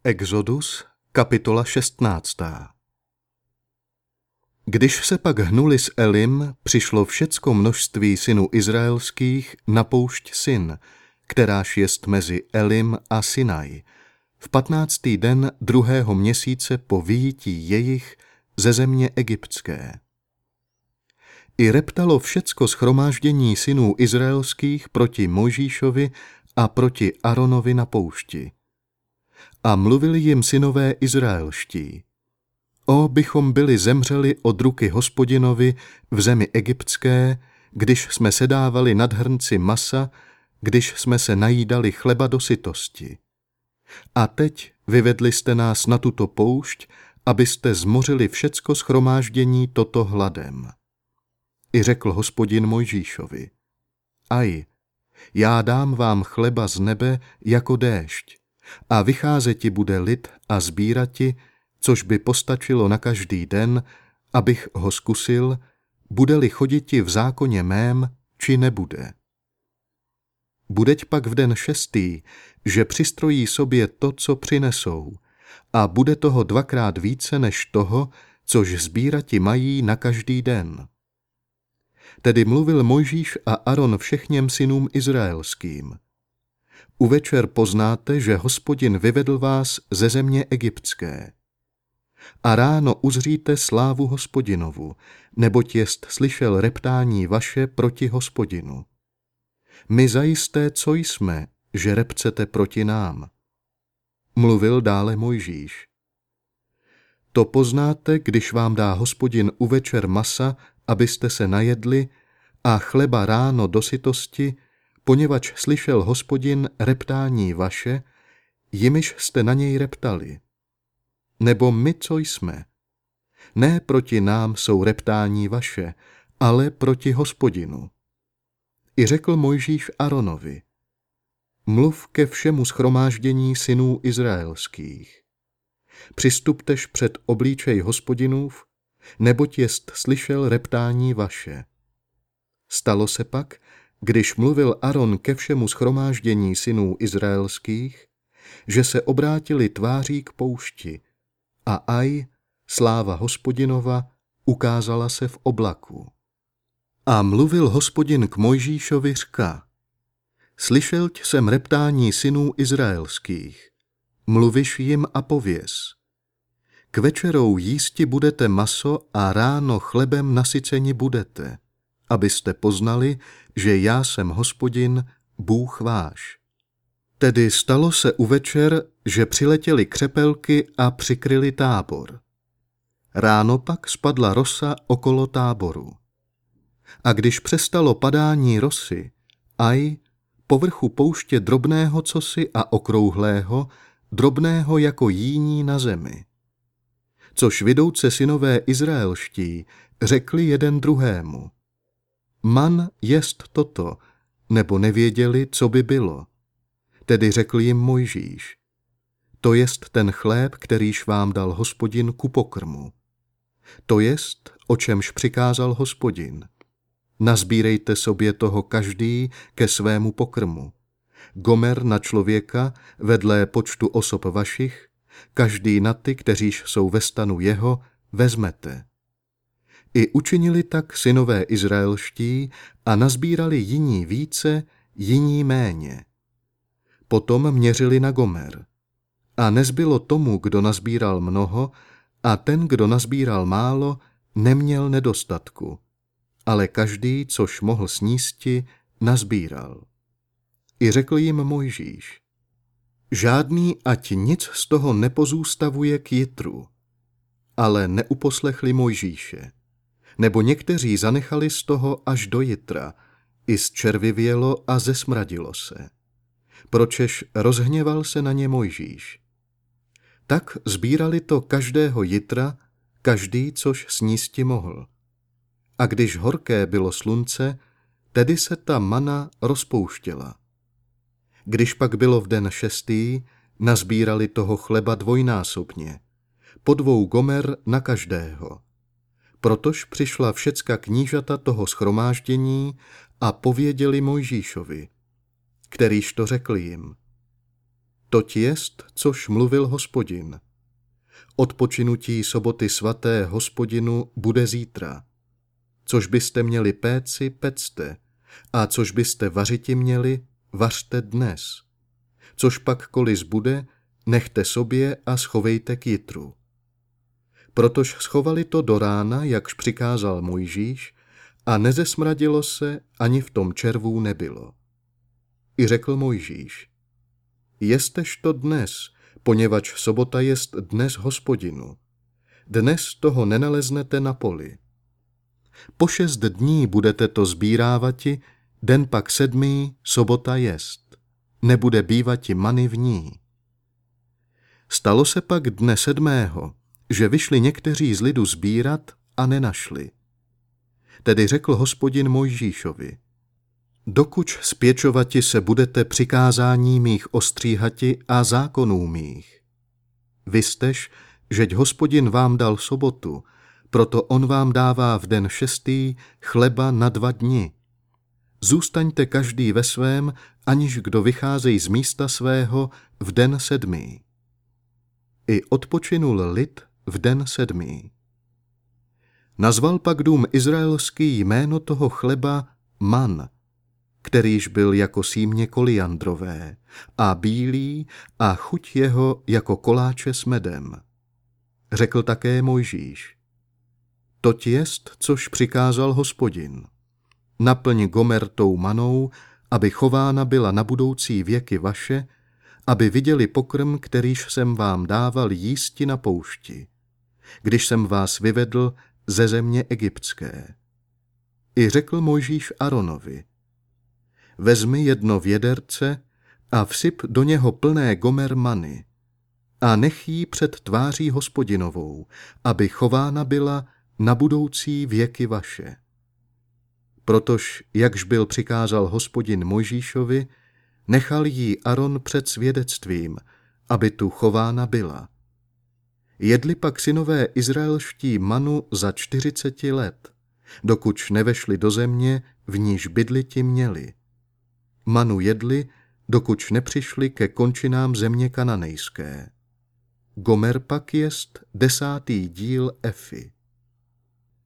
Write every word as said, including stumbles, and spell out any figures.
Exodus, kapitola šestnáctá. Když se pak hnuli s Elim, přišlo všecko množství synů izraelských na poušť Sin, kteráž jest mezi Elim a Sinaj, v patnáctý den druhého měsíce po vyjití jejich ze země egyptské. I reptalo všecko shromáždění synů izraelských proti Mojžíšovi a proti Aronovi na poušti. A mluvili jim synové izraelští: O, bychom byli zemřeli od ruky Hospodinovi v zemi egyptské, když jsme sedávali nad hrnci masa, když jsme se najídali chleba do sytosti. A teď vyvedli jste nás na tuto poušť, abyste zmořili všecko shromáždění toto hladem. I řekl Hospodin Mojžíšovi: Aj, já dám vám chleba z nebe jako déšť, a vycházeti bude lid a sbírati, což by postačilo na každý den, abych ho zkusil, bude-li choditi v zákoně mém, či nebude. Budeť pak v den šestý, že přistrojí sobě to, co přinesou, a bude toho dvakrát více než toho, což sbírati mají na každý den. Tedy mluvil Mojžíš a Aron všechněm synům izraelským: Uvečer poznáte, že Hospodin vyvedl vás ze země egyptské. A ráno uzříte slávu Hospodinovu, neboť jest slyšel reptání vaše proti Hospodinu. My zajisté, co jsme, že repcete proti nám. Mluvil dále Mojžíš: To poznáte, když vám dá Hospodin uvečer masa, abyste se najedli, a chleba ráno do sytosti, poněvadž slyšel Hospodin reptání vaše, jimiž jste na něj reptali. Nebo my, co jsme? Ne proti nám jsou reptání vaše, ale proti Hospodinu. I řekl Mojžíš Aronovi: Mluv ke všemu shromáždění synů izraelských. Přistuptež před obličej Hospodinův, neboť jest slyšel reptání vaše. Stalo se pak, když mluvil Aron ke všemu shromáždění synů izraelských, že se obrátili tváří k poušti, a aj, sláva Hospodinova ukázala se v oblaku. A mluvil Hospodin k Mojžíšovi, řka: Slyšelť jsem reptání synů izraelských, mluviš jim a pověz: K večerou jísti budete maso a ráno chlebem nasyceni budete, abyste poznali, že já jsem Hospodin, Bůh váš. Tedy stalo se uvečer, že přiletěly křepelky a přikryly tábor. Ráno pak spadla rosa okolo táboru. A když přestalo padání rosy, aj, povrchu pouště drobného cosi a okrouhlého, drobného jako jíní na zemi. Což vidouce synové izraelští řekli jeden druhému: Man jest toto, nebo nevěděli, co by bylo. Tedy řekl jim Mojžíš: To jest ten chléb, kterýž vám dal Hospodin ku pokrmu. To jest, o čemž přikázal Hospodin: Nazbírejte sobě toho každý ke svému pokrmu. Gomer na člověka vedle počtu osob vašich, každý na ty, kteříž jsou ve stanu jeho, vezmete. I učinili tak synové izraelští a nazbírali jiní více, jiní méně. Potom měřili na Gomer. A nezbylo tomu, kdo nazbíral mnoho, a ten, kdo nazbíral málo, neměl nedostatku. Ale každý, což mohl snísti, nazbíral. I řekl jim Mojžíš: Žádný ať nic z toho nepozůstavuje k jitru. Ale neuposlechli Mojžíše. Nebo někteří zanechali z toho až do jitra, i zčervivělo a zesmradilo se. Pročež rozhněval se na ně Mojžíš. Tak sbírali to každého jitra, každý, což snísti mohl. A když horké bylo slunce, tedy se ta mana rozpouštěla. Když pak bylo v den šestý, nazbírali toho chleba dvojnásobně, po dvou gomer na každého. Protož přišla všecka knížata toho shromáždění a pověděli Mojžíšovi, kterýž to řekl jim: Toť jest, což mluvil Hospodin. Odpočinutí soboty svaté Hospodinu bude zítra. Což byste měli péci, pecte, a což byste vařiti měli, vařte dnes. Což pak kolis bude, nechte sobě a schovejte k jitru. Protož schovali to do rána, jakž přikázal Mojžíš, a nezesmradilo se, ani v tom červů nebylo. I řekl Mojžíš: Jestež to dnes, poněvadž sobota jest dnes Hospodinu. Dnes toho nenaleznete na poli. Po šest dní budete to sbírávati, den pak sedmý, sobota jest. Nebude bývati many v ní. Stalo se pak dne sedmého, že vyšli někteří z lidu sbírat a nenašli. Tedy řekl Hospodin Mojžíšovi: Dokuč spěčovati se budete přikázání mých ostříhati a zákonů mých. Vistež, žeť Hospodin vám dal sobotu, proto on vám dává v den šestý chleba na dva dni. Zůstaňte každý ve svém, aniž kdo vycházej z místa svého v den sedmý. I odpočinul lid v den sedmý. Nazval pak dům izraelský jméno toho chleba man, kterýž byl jako símě koliandrové, a bílý a chuť jeho jako koláče s medem. Řekl také Mojžíš: Toť jest, což přikázal Hospodin. Naplň gomer tou manou, aby chována byla na budoucí věky vaše, aby viděli pokrm, kterýž jsem vám dával jísti na poušti, když jsem vás vyvedl ze země egyptské. I řekl Mojžíš Aronovi: Vezmi jedno věderce a vsyp do něho plné gomer many a nech jí před tváří Hospodinovou, aby chována byla na budoucí věky vaše. Protož, jakž byl přikázal Hospodin Mojžíšovi, nechal jí Aron před svědectvím, aby tu chována byla. Jedli pak synové izraelští manu za čtyřiceti let, dokud nevešli do země, v níž bydliti měli. Manu jedli, dokud nepřišli ke končinám země kananejské. Gomer pak jest desátý díl efy.